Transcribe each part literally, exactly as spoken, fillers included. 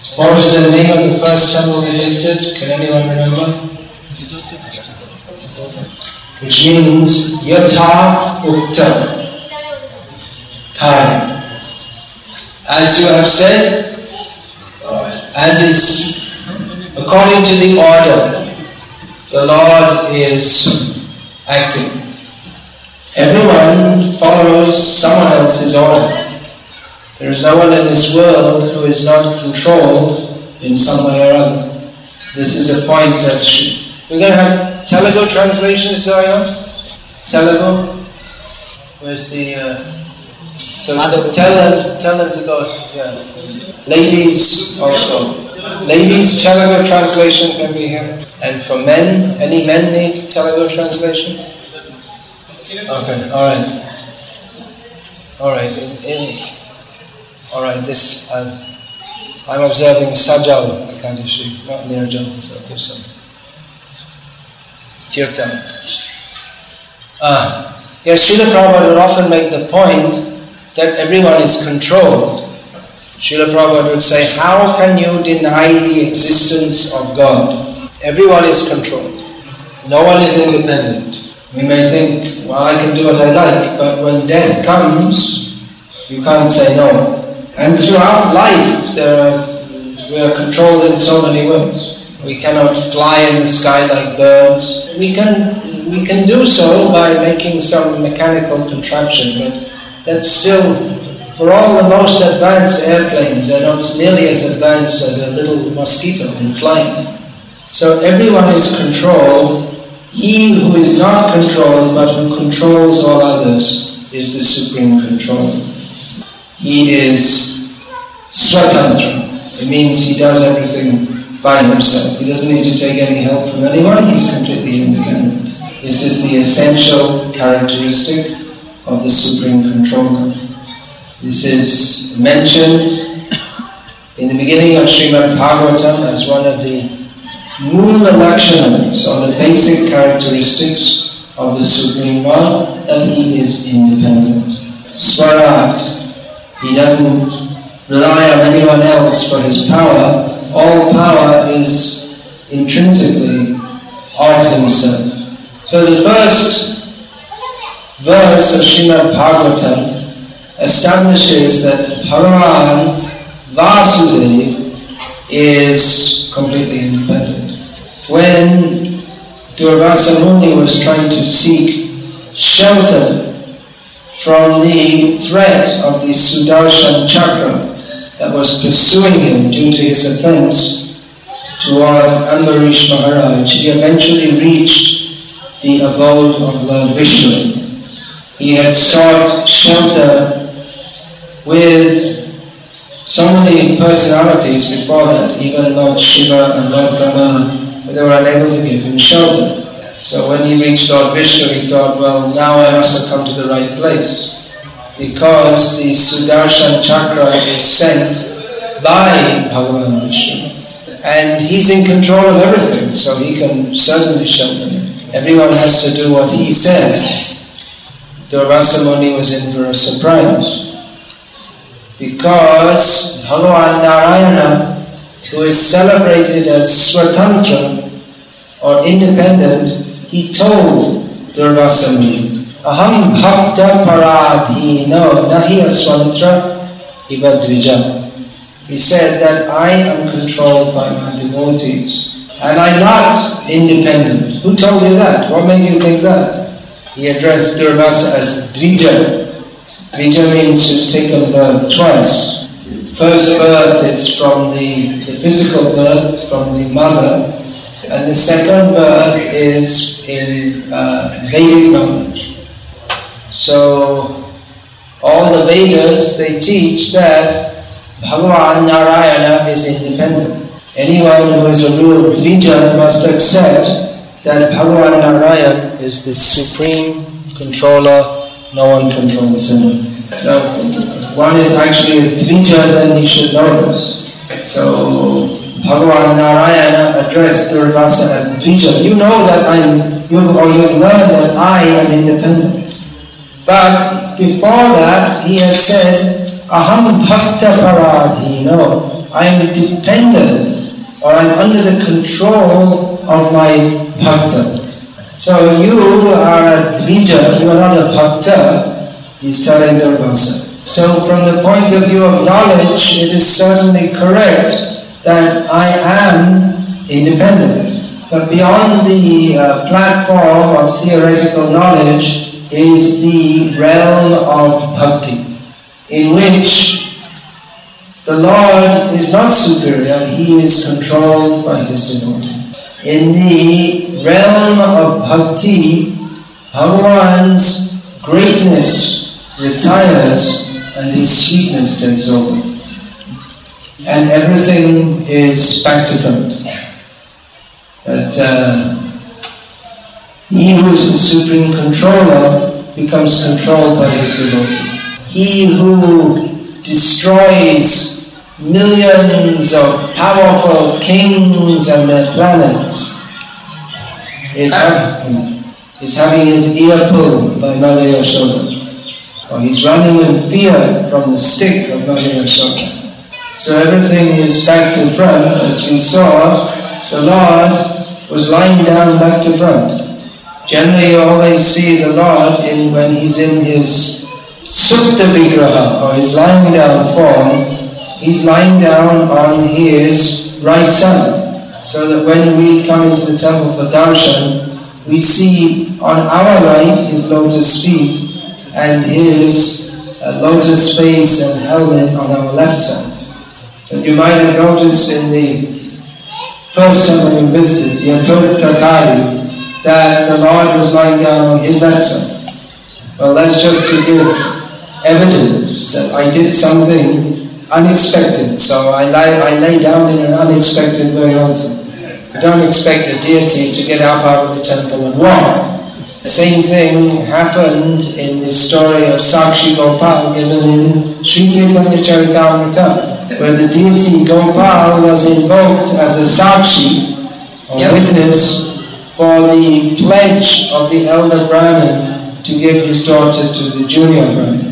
What was the name of the first temple we visited? Can anyone remember? Which means Yatha Ukta. Kaya. As you have said, as is according to the order, the Lord is acting. Everyone follows someone else's order. There is no one in this world who is not controlled in some way or other. This is a point that should... We're going to have Telugu translations going on? Telugu? Where's the... Uh, so tell them, tell them to go. Yeah. Ladies also. Ladies, Telugu translation can be here. And for men, any men need Telugu translation? Okay, alright. Alright, in... in Alright, this, uh, I'm observing Sajal Ekadashi, not Nirjal, so do some Tirthan. Ah, yes, Srila Prabhupada would often make the point that everyone is controlled. Srila Prabhupada would say, how can you deny the existence of God? Everyone is controlled. No one is independent. We may think, well, I can do what I like, but when death comes, you can't say no. And throughout life, there are, we are controlled in so many ways. We cannot fly in the sky like birds. We can we can do so by making some mechanical contraption, but that's still, for all the most advanced airplanes, they're not nearly as advanced as a little mosquito in flying. So everyone is controlled. He who is not controlled, but who controls all others, is the supreme controller. He is swatantra. It means he does everything by himself. He doesn't need to take any help from anyone. He's completely independent. This is the essential characteristic of the Supreme Controller. This is mentioned in the beginning of Srimad Bhagavatam as one of the Mula Lakshanas, or the basic characteristics of the Supreme Lord, that he is independent. Swarat. He doesn't rely on anyone else for his power. All power is intrinsically of himself. So the first verse of Srimad Bhagavatam establishes that Bhagavan Vasudeva is completely independent. When Durvasa Muni was trying to seek shelter from the threat of the Sudarshan Chakra that was pursuing him due to his offense toward Ambarish Maharaj, he eventually reached the abode of Lord Vishnu. He had sought shelter with so many personalities before that, even Lord Shiva and Lord Brahma, but they were unable to give him shelter. So when he reached Lord Vishnu, he thought, well, now I must have come to the right place. Because the Sudarshan Chakra is sent by Bhagavan Vishnu. And he's in control of everything, so he can certainly shelter him. Everyone has to do what he says. Durvasa Muni was in for a surprise. Because Bhagavan Narayana, who is celebrated as Swatantra, or independent, he told Durvasa Muni, Aham bhakta paradhino nahi aswantra iva dvija. He said that I am controlled by my devotees. And I'm not independent. Who told you that? What made you think that? He addressed Durvasa as Dvija. Dvija means who's taken birth twice. First birth is from the, the physical birth, from the mother. And the second birth is in uh, Vedic knowledge. So, all the Vedas, they teach that Bhagavan Narayana is independent. Anyone who is a real Dvija must accept that Bhagavan Narayana is the supreme controller, no one controls him. So, if one is actually a Dvija, then he should know this. So, Bhagavan Narayana addressed Durvasa as Dvija. You know that I'm, you've, or you've learned that I am independent. But before that, he had said, Aham bhakta paradhino. I am dependent, or I am under the control of my bhakta. So you are a dvija, you are not a bhakta, he's telling Durvasa. So from the point of view of knowledge, it is certainly correct that I am independent. But beyond the uh, platform of theoretical knowledge is the realm of bhakti, in which the Lord is not superior, he is controlled by his devotee. In the realm of bhakti, Bhagavan's greatness retires and his sweetness takes over. And everything is back to front. But uh, he who is the supreme controller becomes controlled by his devotee. He who destroys millions of powerful kings and their planets is, having, is having his ear pulled by Mother Yashoda. Or he's running in fear from the stick of Mother Yashoda. So everything is back to front. As we saw, the Lord was lying down back to front. Generally you always see the Lord in when he's in his Supta Vigraha, or his lying down form. He's lying down on his right side, so that when we come into the temple for darshan, we see on our right his lotus feet and his uh, lotus face and helmet on our left side. And you might have noticed in the first temple we visited, Yathothakari, that the Lord was lying down on his left side. Well, that's just to give evidence that I did something unexpected. So I lay, I lay down in an unexpected way also. You don't expect a deity to get up out of the temple and walk. The same thing happened in the story of Sakshi Gopal given in Sri Chaitanya Charitamrita, where the deity Gopal was invoked as a Sakshi, or yep. witness, for the pledge of the elder Brahmin to give his daughter to the junior Brahmin.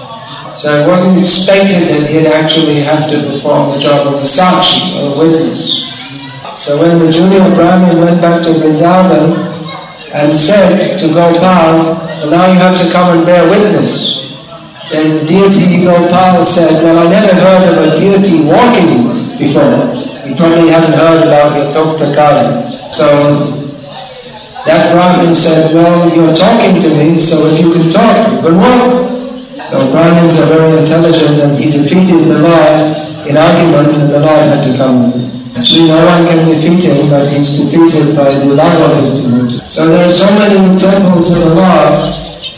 So it wasn't expected that he'd actually have to perform the job of a Sakshi, or a witness. So when the junior Brahmin went back to Vrindavan and said to Gopal, well, now you have to come and bear witness. Then the deity Gopal said, well, I never heard of a deity walking before. You probably haven't heard about Yathothakari. So that Brahmin said, well, you're talking to me, so if you can talk, you can walk. So Brahmins are very intelligent, and he defeated the Lord in argument, and the Lord had to come with him. Actually, no one can defeat him, but he's defeated by the love of his devotee. So there are so many temples of the Lord,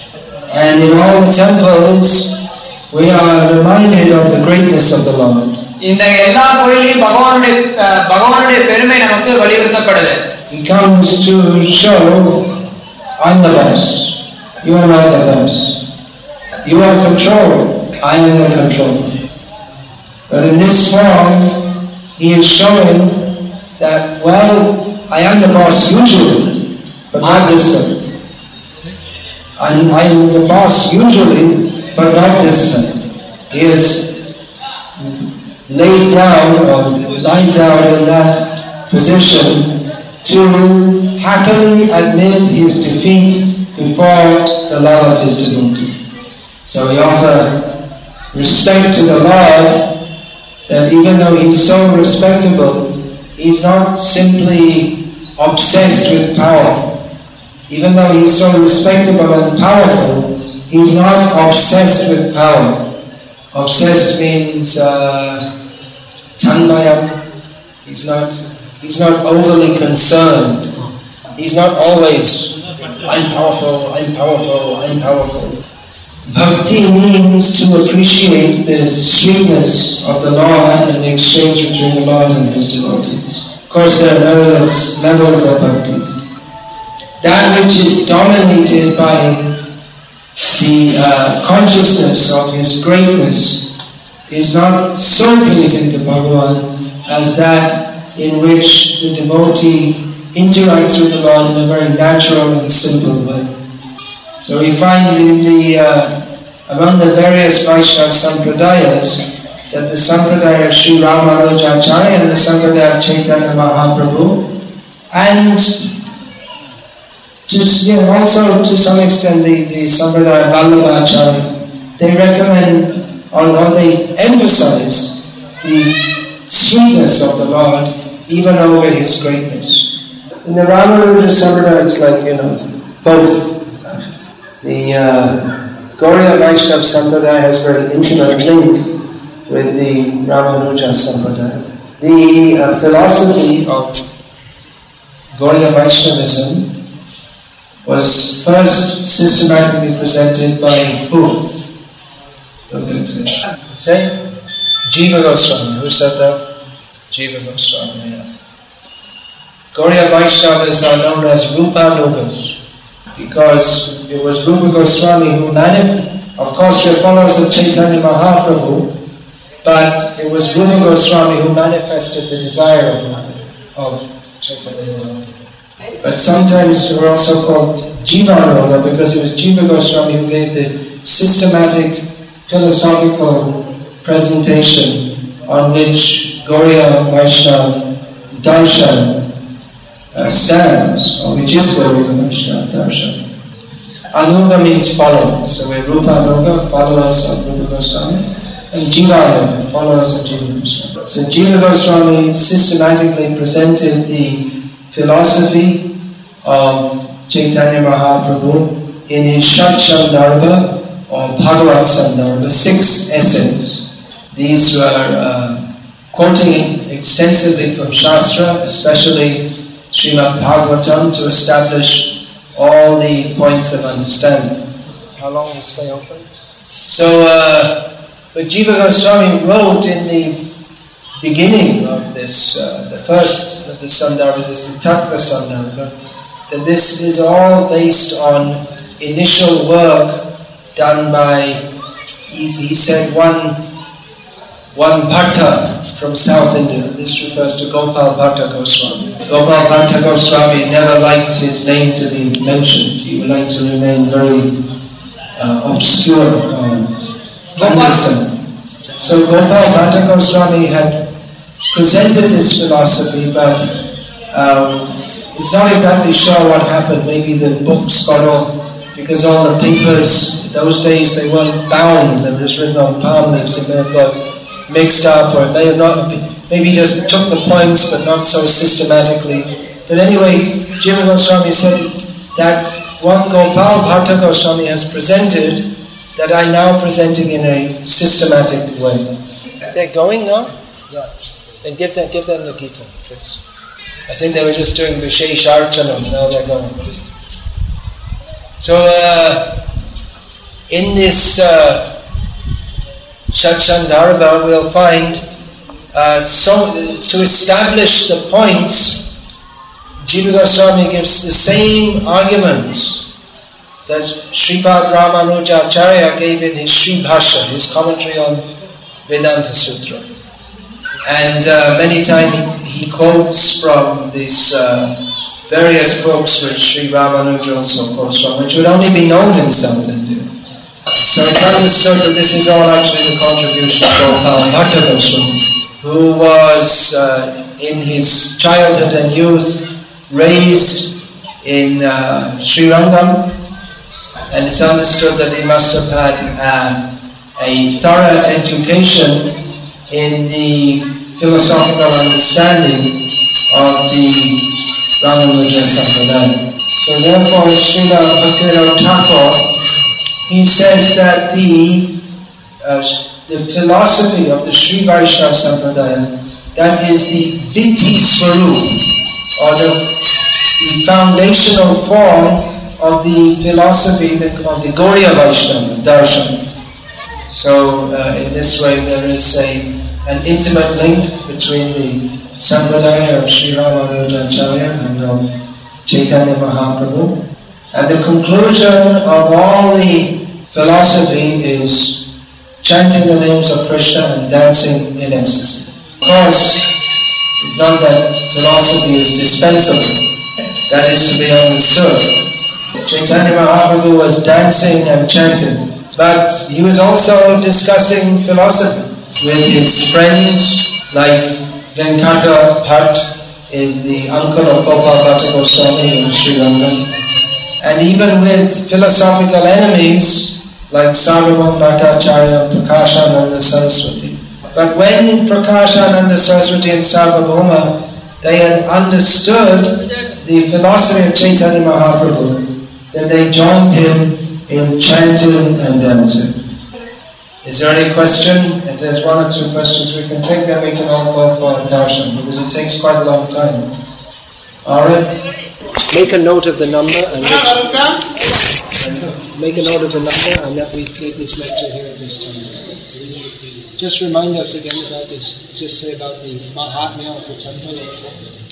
and in all the temples, we are reminded of the greatness of the Lord. இந்த எல்லா கோயிலையும் பகவானுடைய பகவானுடைய பெருமை நமக்கு வலியுறுத்தப்படுது. He comes to show, I'm the boss. You are not the boss. You are controlled. I am the controller. But in this form, he is showing that, well, I am the boss usually, but not this time. I'm, I'm the boss usually, but not this time. He is laid down or lying down in that position to happily admit his defeat before the love of his devotee. So we offer respect to the Lord, that even though he's so respectable, he's not simply obsessed with power. Even though he's so respectable and powerful, he's not obsessed with power. Obsessed means uh, tanmaya. He's not, he's not overly concerned. He's not always, I'm powerful, I'm powerful, I'm powerful. Bhakti means to appreciate the sweetness of the Lord and the exchange between the Lord and his devotees. Of course, there are various levels of bhakti. That which is dominated by the uh, consciousness of his greatness is not so pleasing to Bhagavan as that in which the devotee interacts with the Lord in a very natural and simple way. So we find in the uh, among the various Vaishnava Sampradayas that the Sampradaya of Sri Ramanujacharya and the Sampradaya of Chaitanya Mahaprabhu, and to, you know, also to some extent the, the Sampradaya Vallabhacharya, they recommend, or they emphasize the sweetness of the Lord even over His greatness. In the Ramanuja Sampradaya, it's like, you know, both. The uh, Gauriya Vaishnava Sampradaya has very intimate link with the Ramanuja Sampradaya. The uh, philosophy of Gauriya Vaishnavism was first systematically presented by who? Say? Jiva Goswami. Who said that? Jiva Goswami, yeah. Gauriya Vaishnavas are known as Rupanugas because it was Rupa Goswami who manifested. Of course, we are followers of Chaitanya Mahaprabhu, but it was Rupa Goswami who manifested the desire of, of Chaitanya Mahaprabhu. But sometimes we were also called Jivanuga because it was Jiva Goswami who gave the systematic philosophical presentation on which Gauriya Vaishnava Darshan uh, stands, or which is Gauriya Vaishnava Darshan. Anuga means follower, so we're Rupa Anuga, followers of Rupa Goswami, and Jivanuga, followers of Jiva Goswami. So Jiva Goswami systematically presented the philosophy of Chaitanya Mahaprabhu in his Shat Sandarbha or Bhagavat Sandarbha, six essays. These were uh, quoting extensively from Shastra, especially Srimad Bhagavatam, to establish all the points of understanding. How long is stay open? So, uh, but Jiva Goswami wrote in the beginning of this, uh, the first of the Sandarbhas is the Tattva Sandarbha, that this is all based on initial work done by, he, he said, one, one Bhatta from South India. This refers to Gopal Bhatta Goswami. Gopal Bhatta Goswami never liked his name to be mentioned. He would like to remain very uh, obscure or undistant. So Gopal Bhatta Goswami had presented this philosophy, but um, it's not exactly sure what happened. Maybe the books got off, because all the papers, those days they weren't bound, they were just written on palm leaves, it may have got mixed up, or it may have not, maybe just took the points but not so systematically. But anyway, Jiva Goswami said that what Gopal Bhatta Goswami has presented, that I now presenting in a systematic way. They're going now? Yeah. Then give them, give them the Gita, please. I think they were just doing Vishesh Archana, now they're going. So, uh, in this uh, Shat Sandarbha, we'll find uh, so, to establish the points, Jiva Goswami gives the same arguments that Sripad Ramanujacharya gave in his Sri Bhashya, his commentary on Vedanta Sutra. And uh, many times he, he quotes from these uh, various books which Sri Ramanuja also quotes from, which would only be known in South India. So it's understood that this is all actually the contribution of Gopal Bhatta Goswami, who was uh, in his childhood and youth raised in uh, Srirangam, and it's understood that he must have had uh, a thorough education in the philosophical understanding of the Ramanuja Sampradaya. So therefore, Srila Bhaktivinoda Thakur, he says that the uh, the philosophy of the Sri Vaishnava Sampradaya, that is the Vitti Swarup, or the, the foundational form of the philosophy of the Gauriya Vaishnava Darshan. So uh, in this way there is a an intimate link between the Sampradaya of Sri Ramanujacharya and of Chaitanya Mahaprabhu. And the conclusion of all the philosophy is chanting the names of Krishna and dancing in ecstasy. Of course, it's not that philosophy is dispensable. That is to be understood. Chaitanya Mahaprabhu was dancing and chanting, but he was also discussing philosophy. with his friends like Venkata Bhatt, in the uncle of Gopal Bhatta Goswami in Sri Lanka, and even with philosophical enemies like Sarvabhauma Bhattacharya and Prakashananda Saraswati. But when Prakashananda Saraswati and Sarvabhauma, they had understood the philosophy of Chaitanya Mahaprabhu, then they joined him in chanting and dancing. Is there any question? If there's one or two questions we can take, then we can all talk for darshan, because it takes quite a long time. Alright? Make a note of the number and make a note of the number and that we take this lecture here at this time. Just remind us again about this. Just say about the Mahatmya of the temple also.